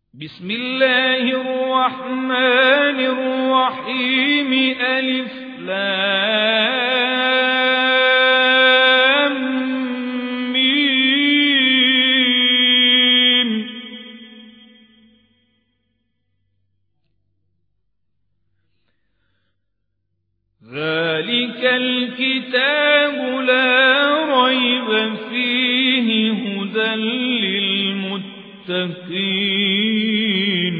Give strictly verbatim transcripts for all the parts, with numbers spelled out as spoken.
بسم الله الرحمن الرحيم ألف لام ميم ذلك الكتاب لا ريب فيه هدى للمتقين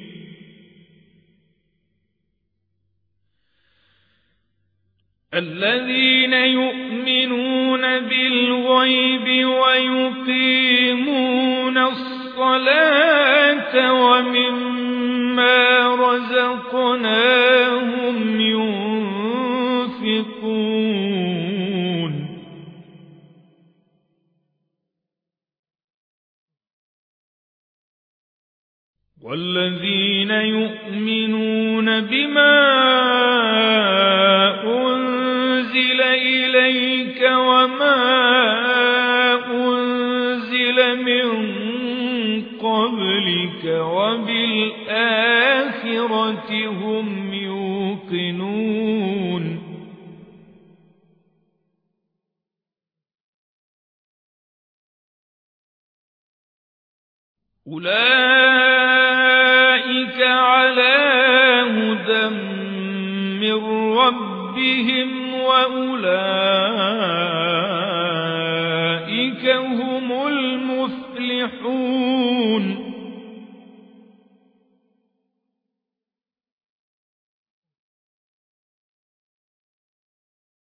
الذين يؤمنون بالغيب ويقيمون الصلاة ومما رزقناهم ينفقون والذين يؤمنون بما أنزل إليك وما أنزل من قبلك وبالآخرة هم يوقنون أولئك على هدى من ربهم وأولئك هم